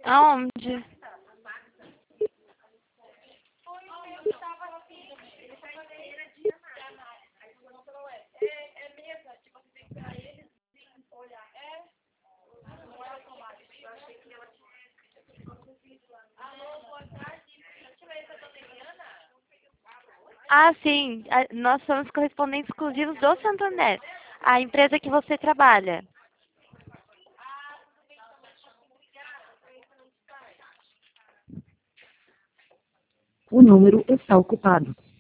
Aonde? Ah, sim. Nós somos correspondentes exclusivos do Santander, a empresa que você trabalha. O número está ocupado.